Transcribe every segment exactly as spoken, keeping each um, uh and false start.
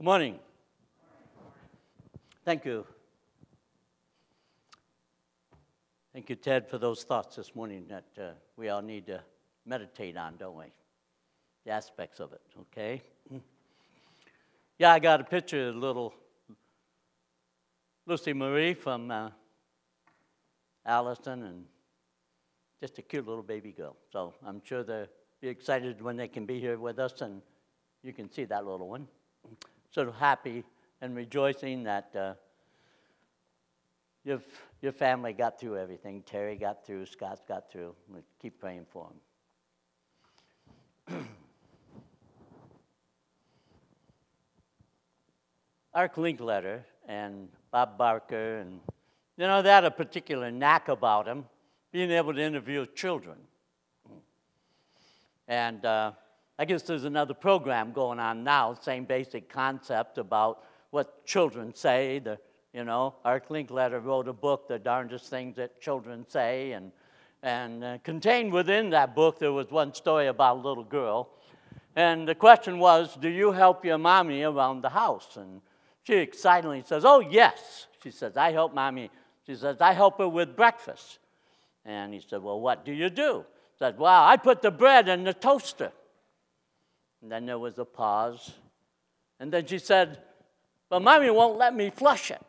Good morning. Thank you. Thank you, Ted, for those thoughts this morning that uh, we all need to meditate on, don't we? The aspects of it, okay? Yeah, I got a picture of little Lucy Marie from uh, Allison, and just a cute little baby girl. So I'm sure they'll be excited when they can be here with us, and you can see that little one. Sort of happy and rejoicing that uh, your, your family got through everything. Terry got through, Scott got through. We keep praying for them. Ark Linkletter and Bob Barker, and you know, they had a particular knack about them, being able to interview children. And uh, I guess there's another program going on now, same basic concept about what children say. The, you know, Ark Linkletter wrote a book, The Darndest Things That Children Say, and, and uh, contained within that book there was one story about a little girl. And the question was, do you help your mommy around the house? And she excitedly says, oh, yes. She says, I help mommy. She says, I help her with breakfast. And he said, well, what do you do? She said, well, I put the bread in the toaster. And then there was a pause. And then she said, but mommy won't let me flush it.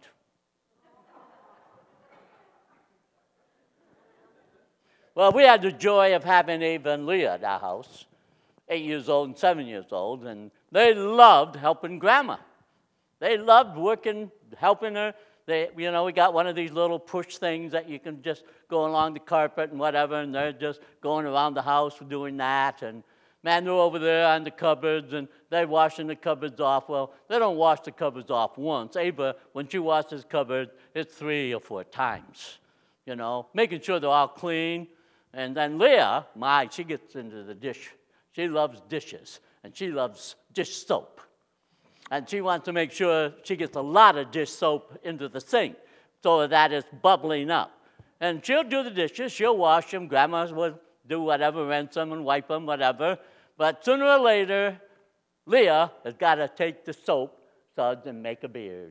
Well, we had the joy of having Ava and Leah at our house, eight years old and seven years old, and they loved helping Grandma. They loved working, helping her. They, you know, we got one of these little push things that you can just go along the carpet and whatever, and they're just going around the house doing that. And man, they're over there on the cupboards, and they're washing the cupboards off. Well, they don't wash the cupboards off once. Ava, when she washes cupboards, it's three or four times, you know, making sure they're all clean. And then Leah, my, she gets into the dish. She loves dishes, and she loves dish soap. And she wants to make sure she gets a lot of dish soap into the sink so that it's bubbling up. And she'll do the dishes, she'll wash them, Grandma will do whatever, rinse them and wipe them, whatever. But sooner or later, Leah has got to take the soap suds and make a beard.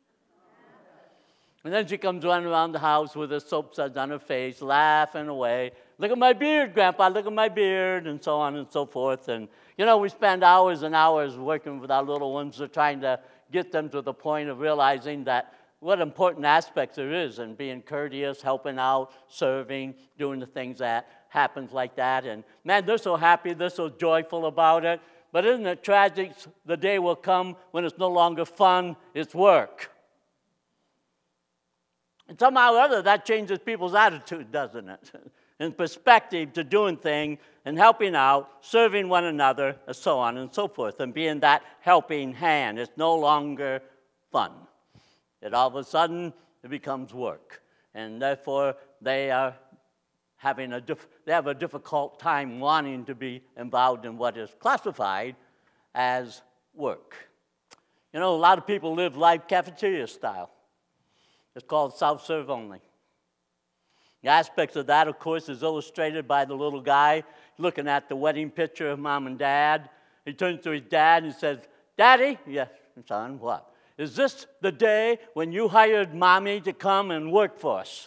And then she comes running around the house with her soap suds on her face, laughing away. Look at my beard, Grandpa, look at my beard, and so on and so forth. And, you know, we spend hours and hours working with our little ones, trying to get them to the point of realizing that what important aspects there is in being courteous, helping out, serving, doing the things that happens like that. And, man, they're so happy, they're so joyful about it. But isn't it tragic? The day will come when it's no longer fun, it's work. And somehow or other, that changes people's attitude, doesn't it? And perspective to doing things and helping out, serving one another, and so on and so forth, and being that helping hand. It's no longer fun. It all of a sudden, it becomes work. And therefore, they are having a diff- they have a difficult time wanting to be involved in what is classified as work. You know, a lot of people live life cafeteria style. It's called self-serve only. The aspects of that, of course, is illustrated by the little guy looking at the wedding picture of mom and dad. He turns to his dad and says, Daddy, yes, son, what? Is this the day when you hired mommy to come and work for us?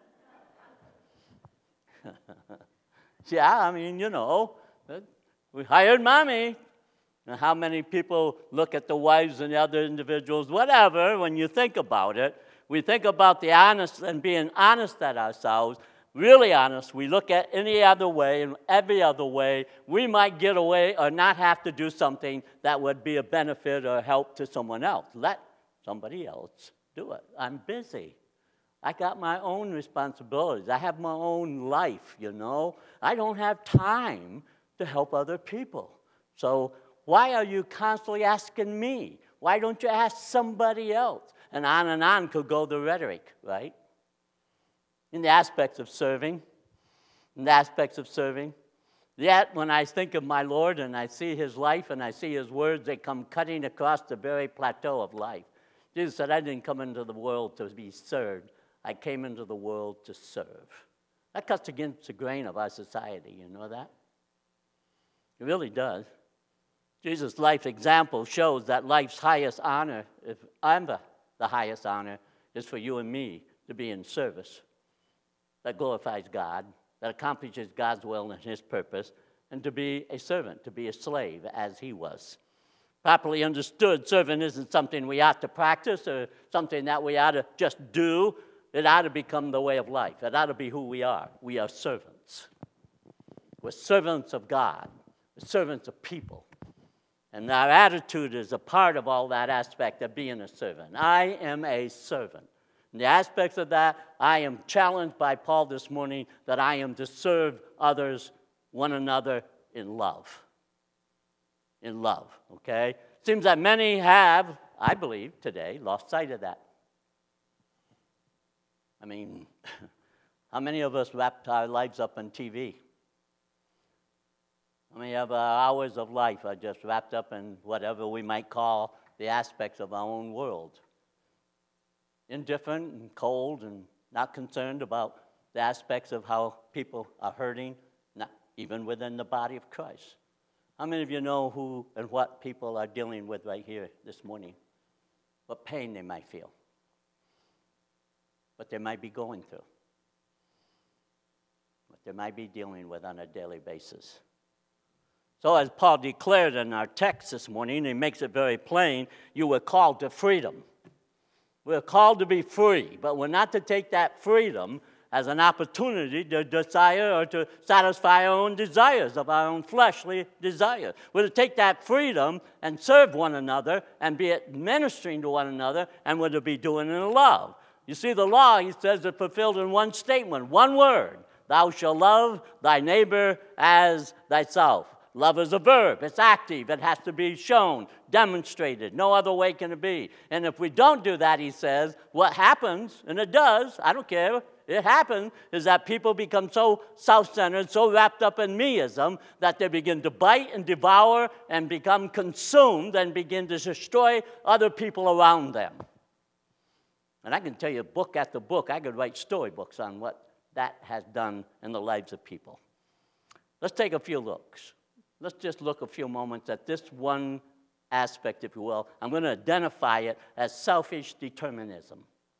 Yeah, I mean, you know, we hired mommy. And how many people look at the wives and the other individuals, whatever, when you think about it, we think about the honest and being honest at ourselves, really honest. We look at any other way and every other way, we might get away or not have to do something that would be a benefit or help to someone else. Let somebody else do it. I'm busy. I got my own responsibilities. I have my own life, you know. I don't have time to help other people. So why are you constantly asking me? Why don't you ask somebody else? And on and on could go the rhetoric, right? In the aspects of serving, in the aspects of serving. Yet, when I think of my Lord and I see his life and I see his words, they come cutting across the very plateau of life. Jesus said, I didn't come into the world to be served. I came into the world to serve. That cuts against the grain of our society, you know that? It really does. Jesus' life example shows that life's highest honor, if I'm the, the highest honor, is for you and me to be in service that glorifies God, that accomplishes God's will and his purpose, and to be a servant, to be a slave as he was. Properly understood, serving isn't something we ought to practice or something that we ought to just do. It ought to become the way of life. It ought to be who we are. We are servants. We're servants of God. We're servants of people. And our attitude is a part of all that aspect of being a servant. I am a servant. In the aspects of that, I am challenged by Paul this morning that I am to serve others, one another, in love. In love, okay? Seems that many have, I believe, today, lost sight of that. I mean, how many of us wrapped our lives up on T V? How many of our hours of life are just wrapped up in whatever we might call the aspects of our own world? Indifferent and cold and not concerned about the aspects of how people are hurting, not even within the body of Christ. How many of you know who and what people are dealing with right here this morning? What pain they might feel, what they might be going through, what they might be dealing with on a daily basis. So as Paul declared in our text this morning, he makes it very plain, you were called to freedom. We're called to be free, but we're not to take that freedom as an opportunity to desire or to satisfy our own desires of our own fleshly desire. We're to take that freedom and serve one another and be ministering to one another, and we're to be doing it in love. You see, the law, he says, is fulfilled in one statement, one word. Thou shalt love thy neighbor as thyself. Love is a verb. It's active. It has to be shown, demonstrated. No other way can it be. And if we don't do that, he says, what happens, and it does, I don't care, it happens, is that people become so self-centered, so wrapped up in meism, that they begin to bite and devour and become consumed and begin to destroy other people around them. And I can tell you book after book, I could write storybooks on what that has done in the lives of people. Let's take a few looks. Let's just look a few moments at this one aspect, if you will. I'm going to identify it as selfish determinism.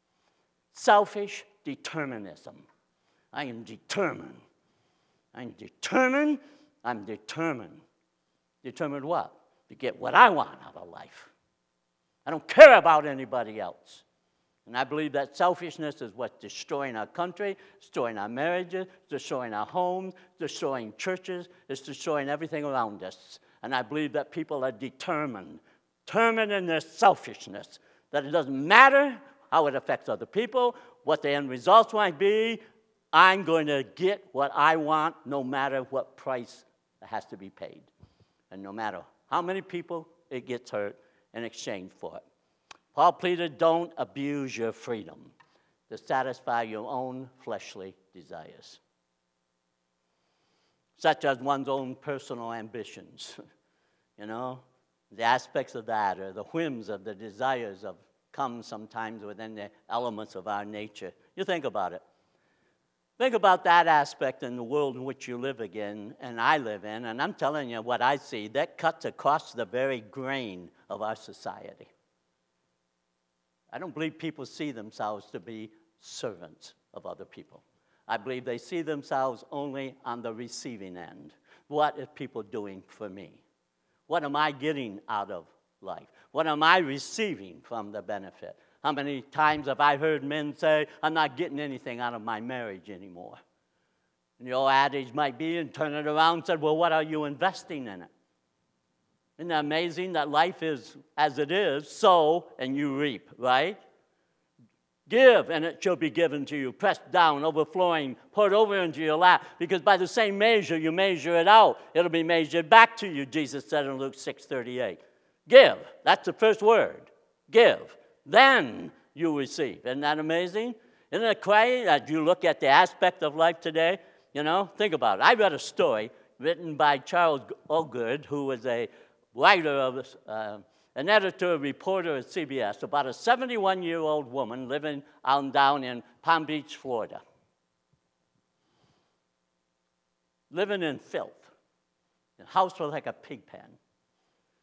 Selfish determinism. I am determined. I'm determined. I'm determined. Determined what? To get what I want out of life. I don't care about anybody else. And I believe that selfishness is what's destroying our country, destroying our marriages, destroying our homes, destroying churches, it's destroying everything around us. And I believe that people are determined, determined in their selfishness, that it doesn't matter how it affects other people, what the end results might be, I'm going to get what I want no matter what price has to be paid. And no matter how many people it gets hurt in exchange for it. Paul pleaded, don't abuse your freedom to satisfy your own fleshly desires, such as one's own personal ambitions. You know, the aspects of that, or the whims of the desires of come sometimes within the elements of our nature. You think about it. Think about that aspect in the world in which you live again, and I live in, and I'm telling you what I see, that cuts across the very grain of our society. I don't believe people see themselves to be servants of other people. I believe they see themselves only on the receiving end. What are people doing for me? What am I getting out of life? What am I receiving from the benefit? How many times have I heard men say, I'm not getting anything out of my marriage anymore? And the old adage might be, and turn it around and said, well, what are you investing in it? Isn't that amazing that life is as it is, sow and you reap, right? Give and it shall be given to you, pressed down, overflowing, poured over into your lap, because by the same measure you measure it out, it'll be measured back to you, Jesus said in Luke six thirty-eight. Give, that's the first word, give, then you receive. Isn't that amazing? Isn't it crazy that you look at the aspect of life today? You know, think about it. I read a story written by Charles Ogard, who was a writer of, uh, an editor, reporter at C B S, about a seventy-one-year-old woman living out down in Palm Beach, Florida. Living in filth. The house was like a pig pen.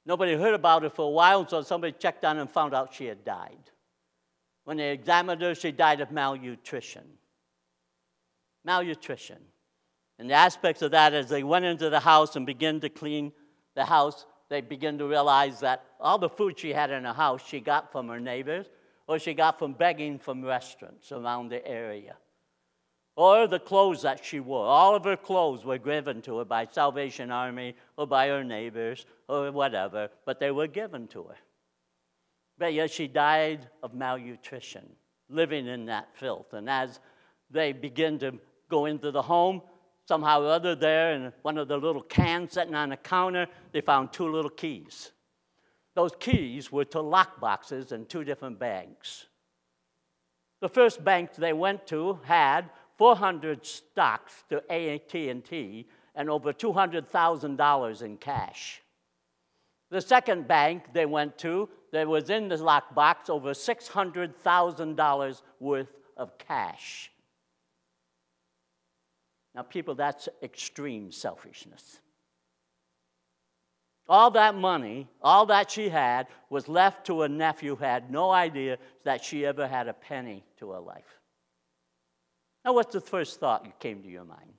Nobody heard about her for a while, so somebody checked on her and found out she had died. When they examined her, she died of malnutrition. Malnutrition. And the aspects of that, as they went into the house and began to clean the house, they began to realize that all the food she had in her house, she got from her neighbors, or she got from begging from restaurants around the area. Or the clothes that she wore. All of her clothes were given to her by Salvation Army or by her neighbors or whatever, but they were given to her. But yet she died of malnutrition, living in that filth. And as they begin to go into the home, somehow or other there in one of the little cans sitting on the counter, they found two little keys. Those keys were to lock boxes in two different banks. The first bank they went to had four hundred stocks to A T and T and over two hundred thousand dollars in cash. The second bank they went to, there was in the lockbox over six hundred thousand dollars worth of cash. Now, people, that's extreme selfishness. All that money, all that she had, was left to a nephew who had no idea that she ever had a penny to her life. Now, what's the first thought that came to your mind?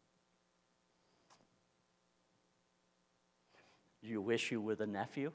Do you wish you were the nephew?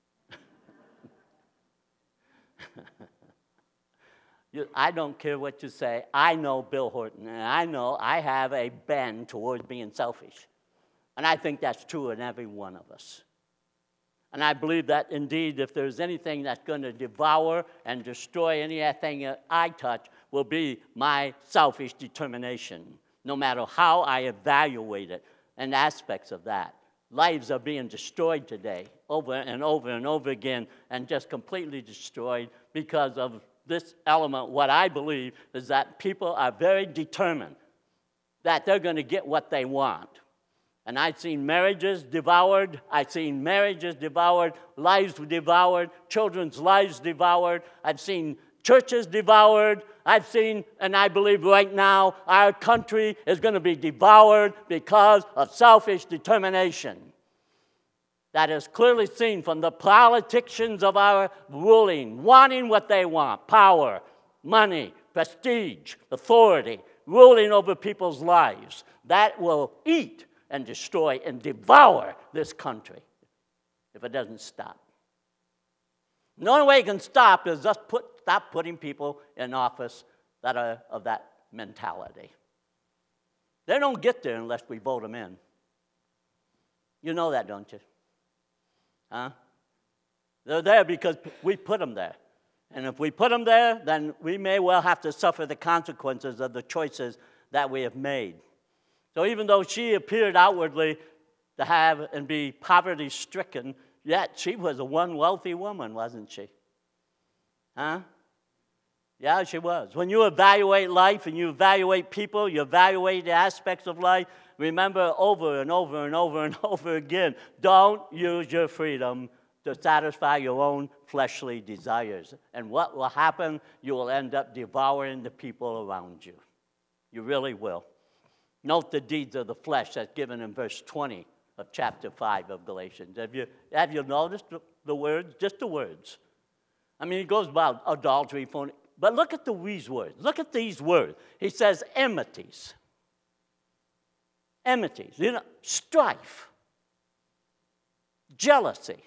you, I don't care what you say. I know Bill Horton, and I know I have a bend towards being selfish. And I think that's true in every one of us. And I believe that, indeed, if there's anything that's going to devour and destroy anything that I touch, will be my selfish determination, no matter how I evaluate it and aspects of that. Lives are being destroyed today over and over and over again and just completely destroyed because of this element. What I believe is that people are very determined that they're going to get what they want. And I've seen marriages devoured. I've seen marriages devoured, lives devoured, children's lives devoured. I've seen churches devoured. I've seen, and I believe right now, our country is going to be devoured because of selfish determination. That is clearly seen from the politicians of our ruling, wanting what they want: power, money, prestige, authority, ruling over people's lives. That will eat and destroy and devour this country if it doesn't stop. The only way it can stop is just put, stop putting people in office that are of that mentality. They don't get there unless we vote them in. You know that, don't you? Huh? They're there because we put them there. And if we put them there, then we may well have to suffer the consequences of the choices that we have made. So even though she appeared outwardly to have and be poverty-stricken, yet she was a one wealthy woman, wasn't she? Huh? Yeah, she was. When you evaluate life and you evaluate people, you evaluate the aspects of life, remember over and over and over and over again, don't use your freedom to satisfy your own fleshly desires. And what will happen? You will end up devouring the people around you. You really will. Note the deeds of the flesh that's given in verse twenty of chapter five of Galatians. Have you, have you noticed the, the words? Just the words. I mean, he goes about adultery, phone, but look at the these words. Look at these words. He says enmities. Enmities, you know, strife, jealousy,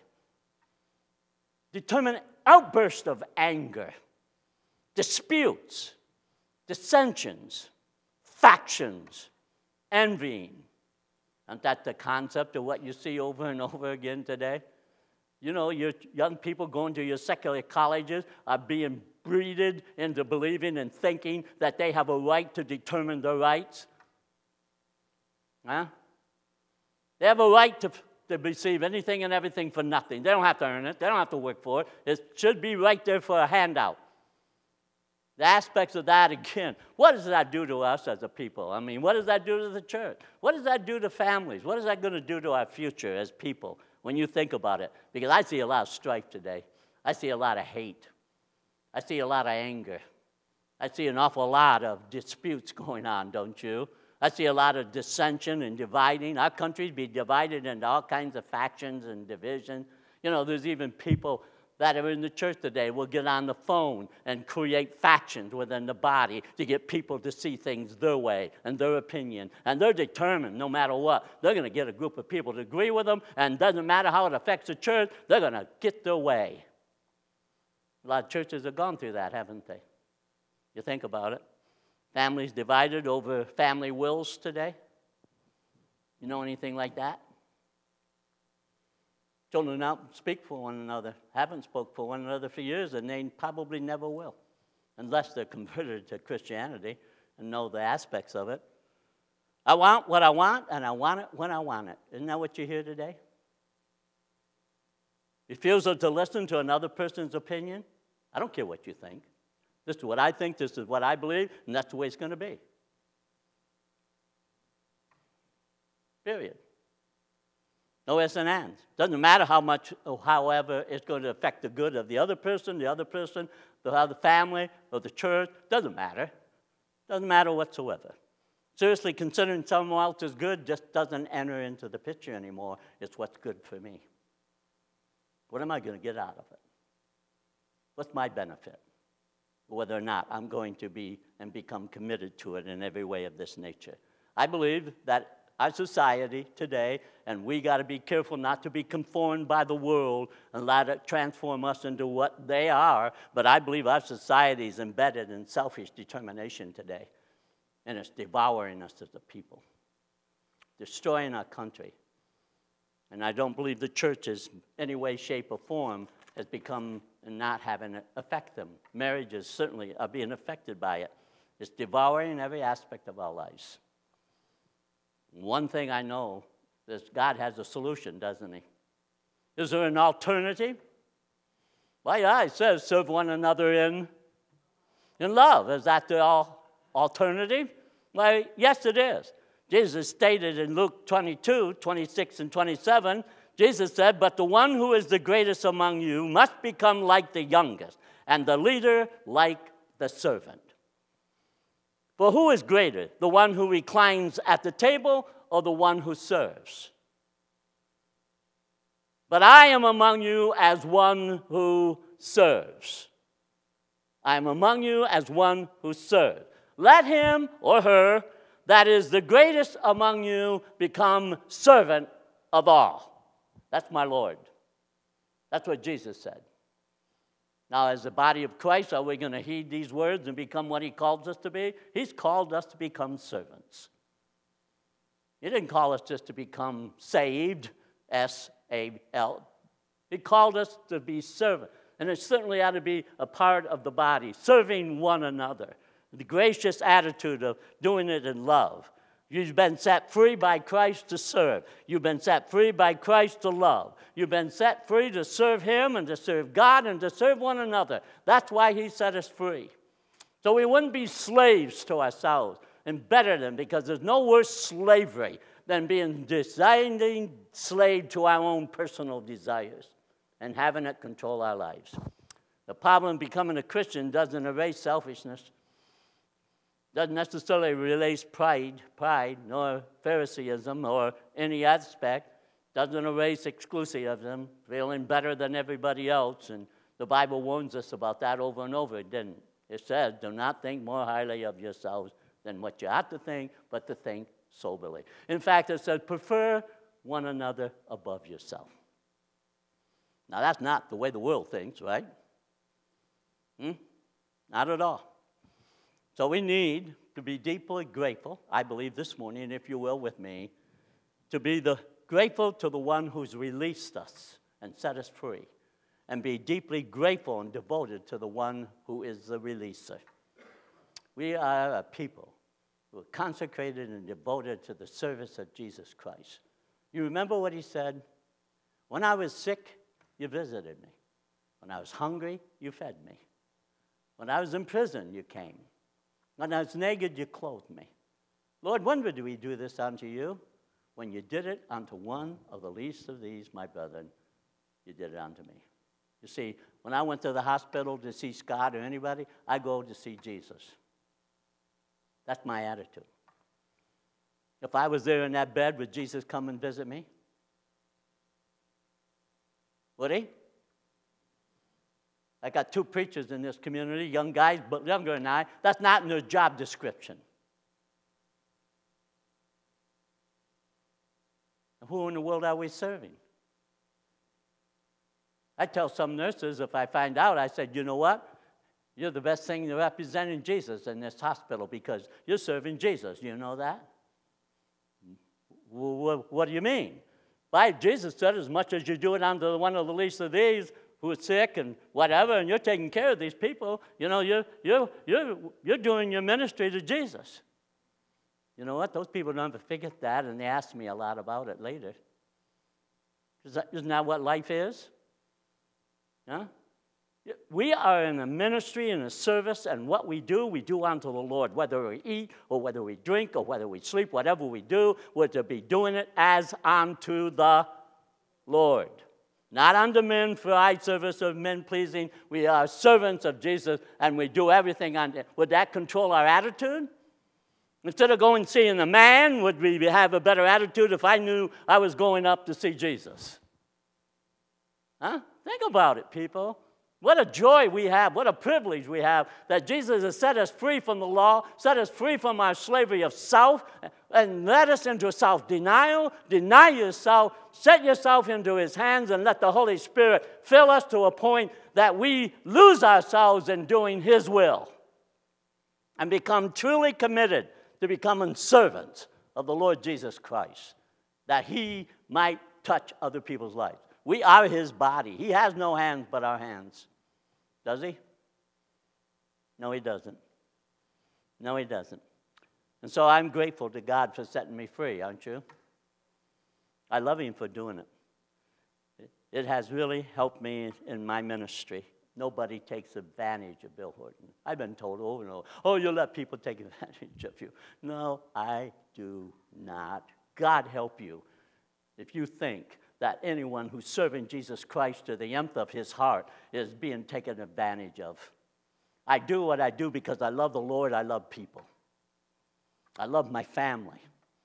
determined outburst of anger, disputes, dissensions, factions, envying. Isn't that the concept of what you see over and over again today? You know, your young people going to your secular colleges are being breeded into believing and thinking that they have a right to determine their rights. Huh? They have a right to, to receive anything and everything for nothing. They don't have to earn it. They don't have to work for it. It should be right there for a handout. The aspects of that, again, what does that do to us as a people? I mean, what does that do to the church? What does that do to families? What is that going to do to our future as people when you think about it? Because I see a lot of strife today. I see a lot of hate. I see a lot of anger. I see an awful lot of disputes going on, don't you? I see a lot of dissension and dividing. Our country's be divided into all kinds of factions and division. You know, there's even people that are in the church today will get on the phone and create factions within the body to get people to see things their way and their opinion. And they're determined, no matter what, they're going to get a group of people to agree with them, and it doesn't matter how it affects the church, they're going to get their way. A lot of churches have gone through that, haven't they? You think about it. Families divided over family wills today. You know anything like that? Children don't speak for one another, haven't spoke for one another for years, and they probably never will, unless they're converted to Christianity and know the aspects of it. I want what I want, and I want it when I want it. Isn't that what you hear today? Refusal to listen to another person's opinion. I don't care what you think. This is what I think, this is what I believe, and that's the way it's going to be. Period. No ifs and ands. Doesn't matter how much, or however, it's going to affect the good of the other person, the other person, the other family, or the church. Doesn't matter. Doesn't matter whatsoever. Seriously, considering someone else is good just doesn't enter into the picture anymore. It's what's good for me. What am I going to get out of it? What's my benefit? Whether or not I'm going to be and become committed to it in every way of this nature. I believe that our society today, and we got to be careful not to be conformed by the world and let it transform us into what they are, but I believe our society is embedded in selfish determination today, and it's devouring us as a people, destroying our country. And I don't believe the churches, any way, shape, or form, has become and not having it affect them. Marriages certainly are being affected by it. It's devouring every aspect of our lives. One thing I know is God has a solution, doesn't he? Is there an alternative? Well, yeah, it says serve one another in, in love. Is that the al- alternative? Well, yes, it is. Jesus stated in Luke twenty-two, twenty-six, and twenty-seven, Jesus said, but the one who is the greatest among you must become like the youngest, and the leader like the servant. For who is greater, the one who reclines at the table or the one who serves? But I am among you as one who serves. I am among you as one who serves. Let him or her that is the greatest among you become servant of all. That's my Lord. That's what Jesus said. Now, as the body of Christ, are we going to heed these words and become what he calls us to be? He's called us to become servants. He didn't call us just to become saved, S A L. He called us to be servants. And it certainly ought to be a part of the body, serving one another. The gracious attitude of doing it in love. You've been set free by Christ to serve. You've been set free by Christ to love. You've been set free to serve him and to serve God and to serve one another. That's why he set us free. So we wouldn't be slaves to ourselves and better than, because there's no worse slavery than being designing slave to our own personal desires and having it control our lives. The problem becoming a Christian doesn't erase selfishness. Doesn't necessarily erase pride, pride, nor Phariseeism, or any aspect. Doesn't erase exclusivism, feeling better than everybody else. And the Bible warns us about that over and over, it didn't. It says, do not think more highly of yourselves than what you ought to think, but to think soberly. In fact, it says, prefer one another above yourself. Now, that's not the way the world thinks, right? Hmm? Not at all. So we need to be deeply grateful, I believe this morning, if you will, with me, to be the grateful to the one who's released us and set us free, and be deeply grateful and devoted to the one who is the releaser. We are a people who are consecrated and devoted to the service of Jesus Christ. You remember what he said? When I was sick, you visited me. When I was hungry, you fed me. When I was in prison, you came. When I was naked, you clothed me. Lord, when did we do this unto you? When you did it unto one of the least of these, my brethren, you did it unto me. You see, when I went to the hospital to see Scott or anybody, I go to see Jesus. That's my attitude. If I was there in that bed, would Jesus come and visit me? Would he? I got two preachers in this community, young guys, but younger than I. That's not in their job description. Who in the world are we serving? I tell some nurses, if I find out, I said, you know what? You're the best thing representing Jesus in this hospital because you're serving Jesus. You know that? Well, what do you mean? Why, Jesus said, as much as you do it unto one of the least of these who are sick and whatever, and you're taking care of these people, you know, you're, you're, you're, you're doing your ministry to Jesus. You know what? Those people never figured that, and they asked me a lot about it later. Isn't that what life is? Huh? We are in a ministry and a service, and what we do, we do unto the Lord. Whether we eat or whether we drink or whether we sleep, whatever we do, we're to be doing it as unto the Lord. Not unto men for eye service or men pleasing. We are servants of Jesus, and we do everything unto. Would that control our attitude? Instead of going seeing a man, would we have a better attitude if I knew I was going up to see Jesus? Huh? Think about it, people. What a joy we have, what a privilege we have that Jesus has set us free from the law, set us free from our slavery of self, and led us into self-denial. Deny yourself, set yourself into his hands, and let the Holy Spirit fill us to a point that we lose ourselves in doing his will and become truly committed to becoming servants of the Lord Jesus Christ, that he might touch other people's lives. We are his body. He has no hands but our hands. Does he? No, he doesn't. No, he doesn't. And so I'm grateful to God for setting me free, aren't you? I love him for doing it. It has really helped me in my ministry. Nobody takes advantage of Bill Horton. I've been told over and over, oh, you let people take advantage of you. No, I do not. God help you if you think that anyone who's serving Jesus Christ to the nth of his heart is being taken advantage of. I do what I do because I love the Lord, I love people. I love my family.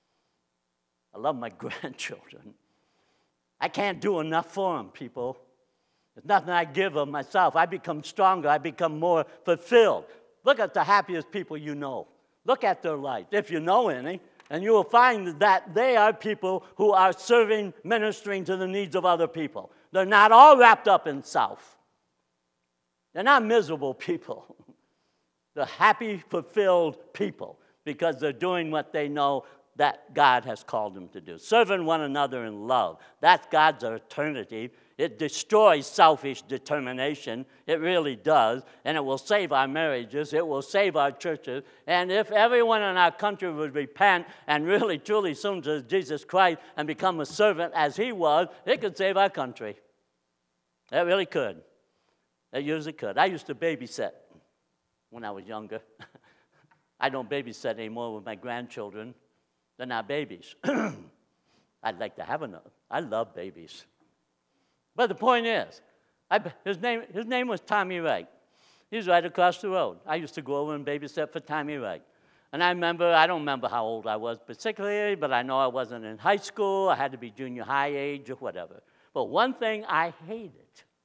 I love my grandchildren. I can't do enough for them, people. There's nothing I give of myself. I become stronger. I become more fulfilled. Look at the happiest people you know. Look at their life, if you know any. And you will find that they are people who are serving, ministering to the needs of other people. They're not all wrapped up in self. They're not miserable people. They're happy, fulfilled people because they're doing what they know that God has called them to do. Serving one another in love. That's God's alternative. It destroys selfish determination. It really does. And it will save our marriages. It will save our churches. And if everyone in our country would repent and really, truly soon to Jesus Christ and become a servant as he was, it could save our country. It really could. It usually could. I used to babysit when I was younger. I don't babysit anymore with my grandchildren. They're not babies. I'd like to have another. I love babies. But the point is, I, his name his name was Tommy Wright. He's right across the road. I used to go over and babysit for Tommy Wright. And I remember, I don't remember how old I was particularly, but I know I wasn't in high school. I had to be junior high age or whatever. But one thing I hated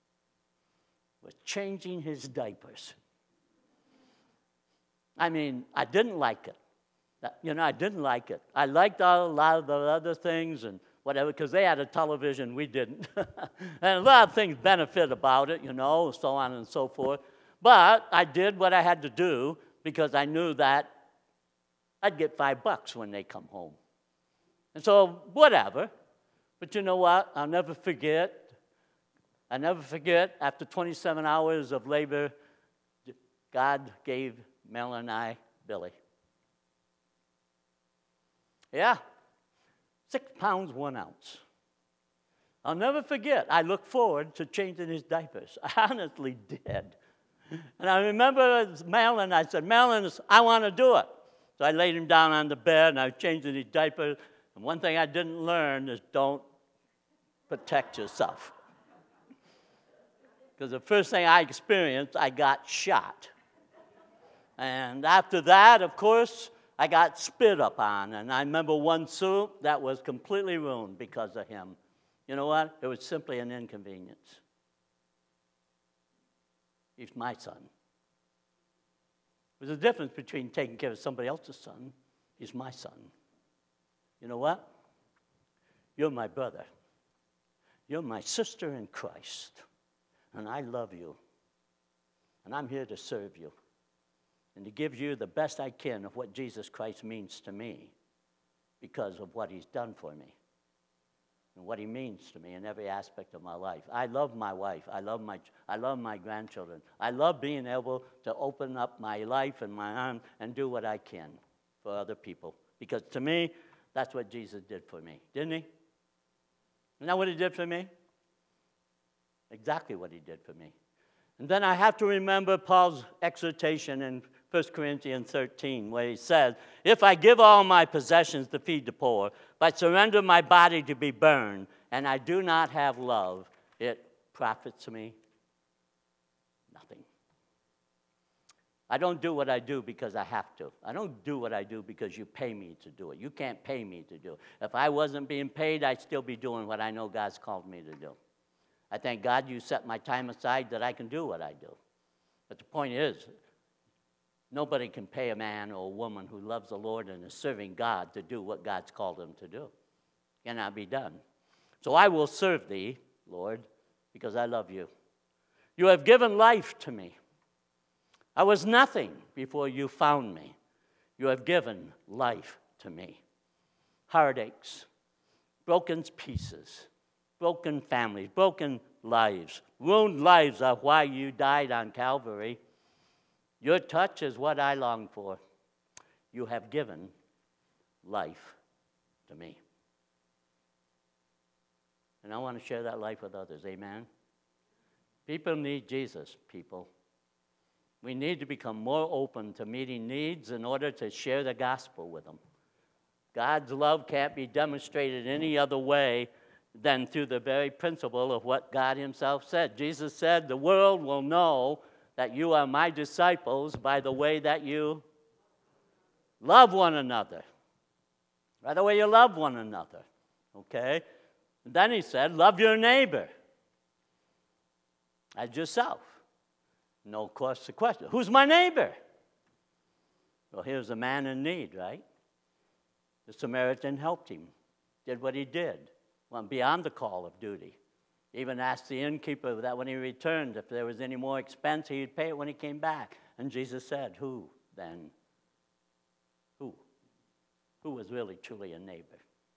was changing his diapers. I mean, I didn't like it. You know, I didn't like it. I liked a lot of the other things and whatever, because they had a television, we didn't. And a lot of things benefit about it, you know, so on and so forth. But I did what I had to do because I knew that I'd get five bucks when they come home. And so, whatever. But you know what? I'll never forget. I'll never forget, after twenty-seven hours of labor, God gave Mel and I Billy. Yeah, six pounds, one ounce. I'll never forget. I looked forward to changing his diapers. I honestly did. And I remember Marilyn, I said, Marilyn, I want to do it. So I laid him down on the bed, and I was changing his diapers. And one thing I didn't learn is don't protect yourself. Because the first thing I experienced, I got shot. And after that, of course, I got spit up on, and I remember one suit that was completely ruined because of him. You know what? It was simply an inconvenience. He's my son. There's a difference between taking care of somebody else's son. He's my son. You know what? You're my brother. You're my sister in Christ. And I love you. And I'm here to serve you and to give you the best I can of what Jesus Christ means to me because of what he's done for me and what he means to me in every aspect of my life. I love my wife. I love my, I love my grandchildren. I love being able to open up my life and my arm and do what I can for other people. Because to me, that's what Jesus did for me. Didn't he? Isn't that what he did for me? Exactly what he did for me. And then I have to remember Paul's exhortation in First Corinthians thirteen, where he says, if I give all my possessions to feed the poor, if I surrender my body to be burned, and I do not have love, it profits me nothing. I don't do what I do because I have to. I don't do what I do because you pay me to do it. You can't pay me to do it. If I wasn't being paid, I'd still be doing what I know God's called me to do. I thank God you set my time aside that I can do what I do. But the point is, nobody can pay a man or a woman who loves the Lord and is serving God to do what God's called them to do. It cannot be done. So I will serve thee, Lord, because I love you. You have given life to me. I was nothing before you found me. You have given life to me. Heartaches, broken pieces, broken families, broken lives. Ruined lives are why you died on Calvary. Your touch is what I long for. You have given life to me. And I want to share that life with others. Amen? People need Jesus, people. We need to become more open to meeting needs in order to share the gospel with them. God's love can't be demonstrated any other way than through the very principle of what God himself said. Jesus said, the world will know that you are my disciples by the way that you love one another. By the way you love one another. Okay? And then he said, love your neighbor as yourself. No, of course, the question, who's my neighbor? Well, here's a man in need, right? The Samaritan helped him, did what he did, went beyond the call of duty. Even asked the innkeeper that when he returned, if there was any more expense, he'd pay it when he came back. And Jesus said, who then? Who? Who was really, truly a neighbor?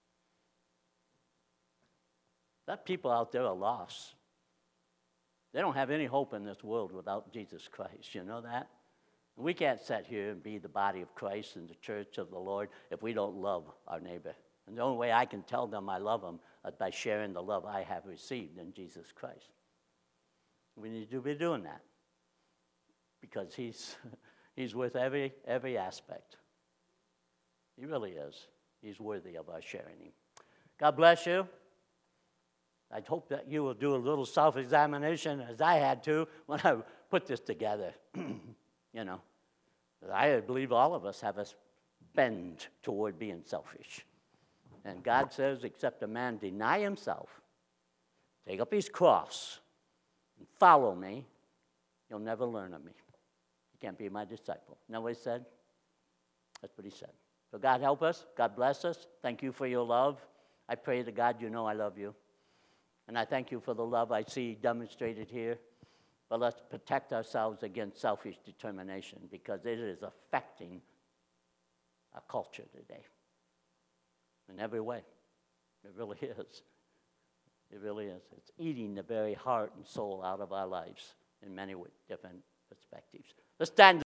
That people out there are lost. They don't have any hope in this world without Jesus Christ. You know that? We can't sit here and be the body of Christ and the church of the Lord if we don't love our neighbor. And the only way I can tell them I love them is by sharing the love I have received in Jesus Christ. We need to be doing that because he's, he's with every, every aspect. He really is. He's worthy of our sharing him. God bless you. I hope that you will do a little self-examination as I had to when I put this together. You know, I believe all of us have a bend toward being selfish. And God says, except a man deny himself, take up his cross, and follow me, you'll never learn of me. You can't be my disciple. You know what he said? That's what he said. So God help us. God bless us. Thank you for your love. I pray to God you know I love you. And I thank you for the love I see demonstrated here. But let's protect ourselves against selfish determination because it is affecting our culture today in every way. It really is. It really is. It's eating the very heart and soul out of our lives in many different perspectives. Let's stand.